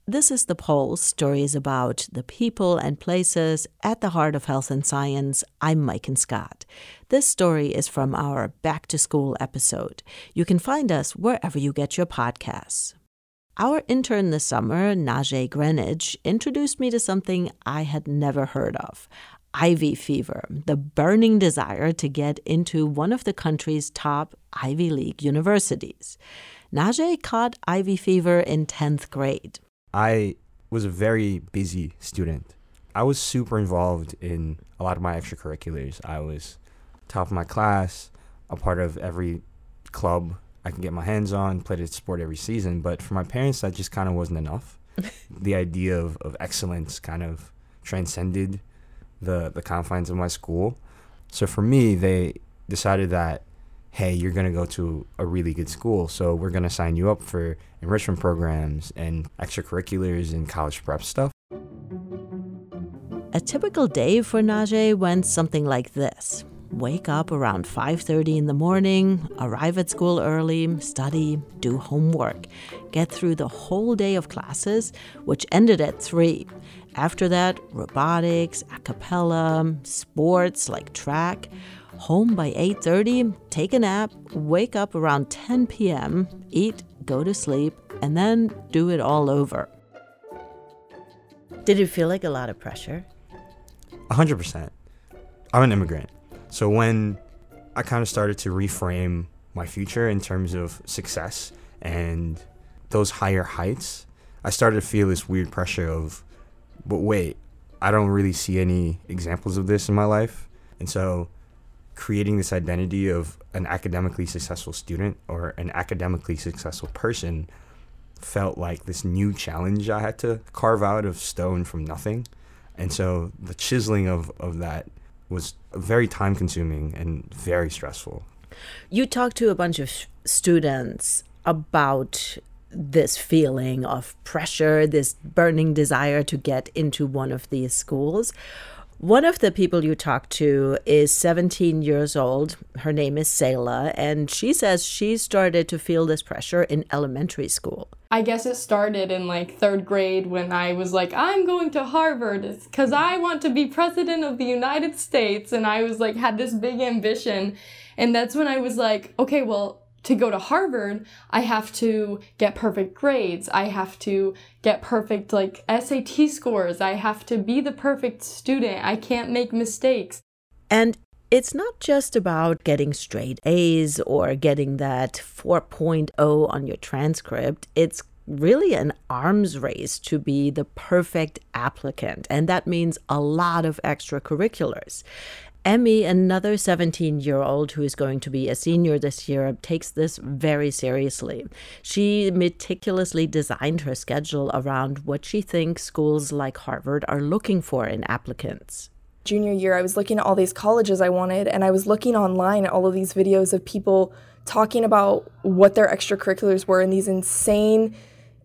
This is The Pulse, stories about the people and places at the heart of health and science. I'm Maiken Scott. This story is from our Back to School episode. You can find us wherever you get your podcasts. Our intern this summer, Najee Greenidge, introduced me to something I had never heard of. Ivy fever, the burning desire to get into one of the country's top Ivy League universities. Najee caught Ivy fever in 10th grade. I was a very busy student. I was super involved in a lot of my extracurriculars. I was top of my class, a part of every club I could get my hands on, played a sport every season. But for my parents, that just kind of wasn't enough. The idea of excellence kind of transcended the confines of my school. So for me, they decided that, hey, you're going to go to a really good school, so we're going to sign you up for enrichment programs and extracurriculars and college prep stuff. A typical day for Najee went something like this. Wake up around 5:30 in the morning, arrive at school early, study, do homework, get through the whole day of classes, which ended at 3. After that, robotics, a cappella, sports like track. Home by 8:30, take a nap, wake up around 10 p.m., eat, go to sleep, and then do it all over. Did it feel like a lot of pressure? 100%. I'm an immigrant. So when I kind of started to reframe my future in terms of success and those higher heights, I started to feel this weird pressure of, but wait, I don't really see any examples of this in my life. And so creating this identity of an academically successful student or an academically successful person felt like this new challenge I had to carve out of stone from nothing. And so the chiseling of that was very time-consuming and very stressful. You talked to a bunch of students about this feeling of pressure, this burning desire to get into one of these schools. One of the people you talked to is 17 years old. Her name is Selah, and she says she started to feel this pressure in elementary school. I guess it started in like 3rd grade when I was like, I'm going to Harvard because I want to be president of the United States. And I was like, had this big ambition. And that's when I was like, okay, well, to go to Harvard, I have to get perfect grades. I have to get perfect like SAT scores. I have to be the perfect student. I can't make mistakes. And it's not just about getting straight A's or getting that 4.0 on your transcript. It's really an arms race to be the perfect applicant. And that means a lot of extracurriculars. Emmy, another 17-year-old who is going to be a senior this year, takes this very seriously. She meticulously designed her schedule around what she thinks schools like Harvard are looking for in applicants. Junior year, I was looking at all these colleges I wanted, and I was looking online at all of these videos of people talking about what their extracurriculars were and these insane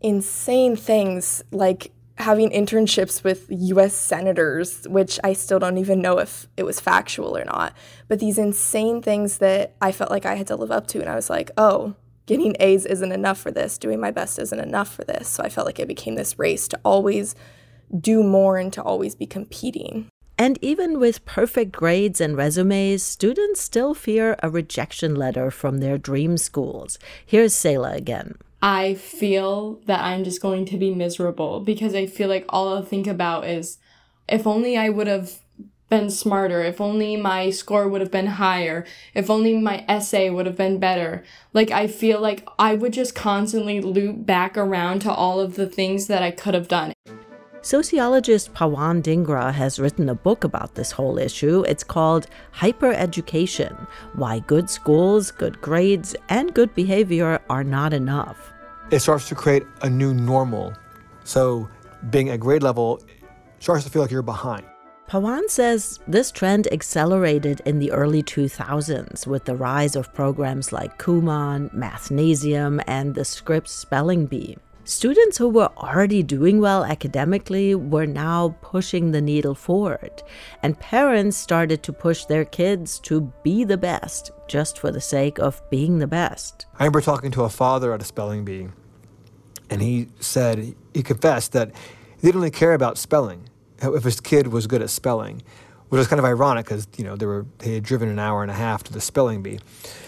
things like having internships with U.S. senators, which I still don't even know if it was factual or not, but these insane things that I felt like I had to live up to. And I was like, oh, getting A's isn't enough for this. Doing my best isn't enough for this. So I felt like it became this race to always do more and to always be competing. And even with perfect grades and resumes, students still fear a rejection letter from their dream schools. Here's Selah again. I feel that I'm just going to be miserable because I feel like all I'll think about is if only I would have been smarter, if only my score would have been higher, if only my essay would have been better. Like, I feel like I would just constantly loop back around to all of the things that I could have done. Sociologist Pawan Dhingra has written a book about this whole issue. It's called Hypereducation: Why Good Schools, Good Grades, and Good Behavior Are Not Enough. It starts to create a new normal. So being at grade level starts to feel like you're behind. Pawan says this trend accelerated in the early 2000s with the rise of programs like Kumon, Mathnasium, and the Scripps Spelling Bee. Students who were already doing well academically were now pushing the needle forward, and parents started to push their kids to be the best, just for the sake of being the best. I remember talking to a father at a spelling bee, and he said he confessed that he didn't really care about spelling, if his kid was good at spelling, which was kind of ironic because, they had driven an hour and a half to the spelling bee.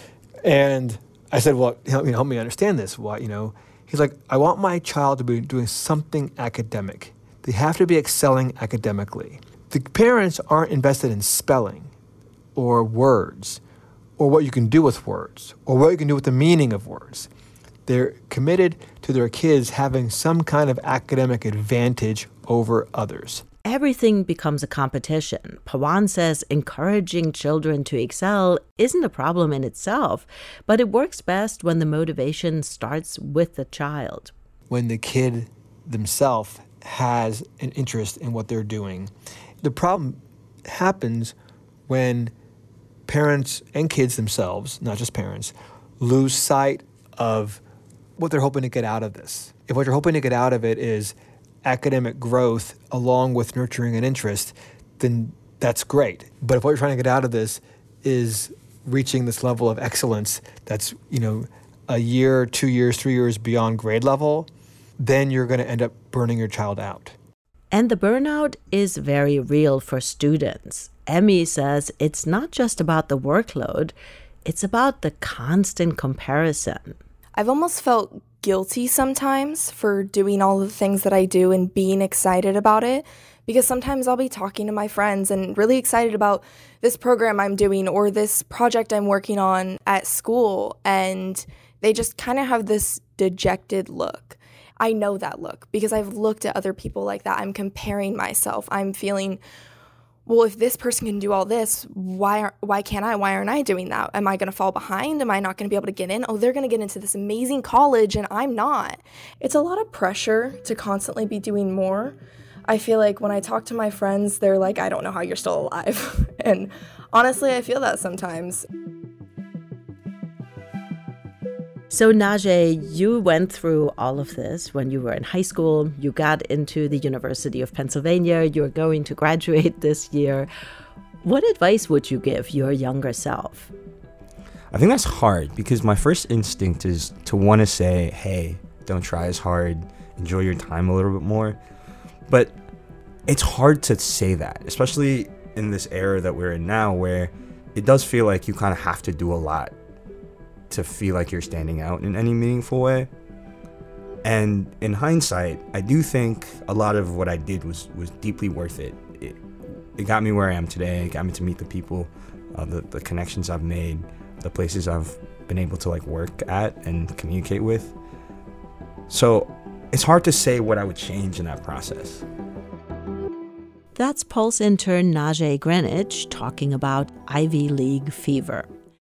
And I said, well, help me understand this. Why, He's like, I want my child to be doing something academic. They have to be excelling academically. The parents aren't invested in spelling or words or what you can do with words or what you can do with the meaning of words. They're committed to their kids having some kind of academic advantage over others. Everything becomes a competition. Pawan says encouraging children to excel isn't a problem in itself, but it works best when the motivation starts with the child. When the kid themselves has an interest in what they're doing. The problem happens when parents and kids themselves, not just parents, lose sight of what they're hoping to get out of this. If what you're hoping to get out of it is academic growth along with nurturing an interest, then that's great. But if what you're trying to get out of this is reaching this level of excellence that's, a year, 2 years, 3 years beyond grade level, then you're going to end up burning your child out. And the burnout is very real for students. Emmy says it's not just about the workload, it's about the constant comparison. I've almost felt guilty sometimes for doing all the things that I do and being excited about it, because sometimes I'll be talking to my friends and really excited about this program I'm doing or this project I'm working on at school, and they just kind of have this dejected look. I know that look because I've looked at other people like that. I'm comparing myself. I'm feeling, well, if this person can do all this, why can't I? Why aren't I doing that? Am I going to fall behind? Am I not going to be able to get in? Oh, they're going to get into this amazing college and I'm not. It's a lot of pressure to constantly be doing more. I feel like when I talk to my friends, they're like, I don't know how you're still alive. And honestly, I feel that sometimes. So Najee, you went through all of this when you were in high school. You got into the University of Pennsylvania. You're going to graduate this year. What advice would you give your younger self? I think that's hard because my first instinct is to want to say, hey, don't try as hard, enjoy your time a little bit more. But it's hard to say that, especially in this era that we're in now where it does feel like you kind of have to do a lot to feel like you're standing out in any meaningful way. And in hindsight, I do think a lot of what I did was deeply worth it. It got me where I am today. It got me to meet the people, the connections I've made, the places I've been able to work at and communicate with. So it's hard to say what I would change in that process. That's Pulse intern Najee Greenwich talking about Ivy League fever.